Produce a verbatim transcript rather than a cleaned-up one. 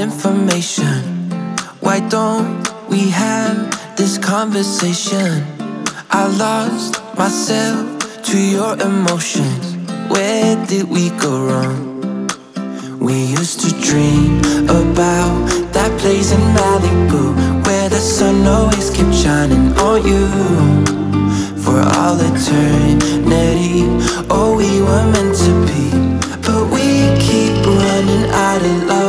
information. Why don't we have this conversation? I lost myself to your emotions. Where did we go wrong? We used to dream about that place in Malibu, where the sun always kept shining on you for all eternity. Oh, we were meant to be, but we keep running out of love.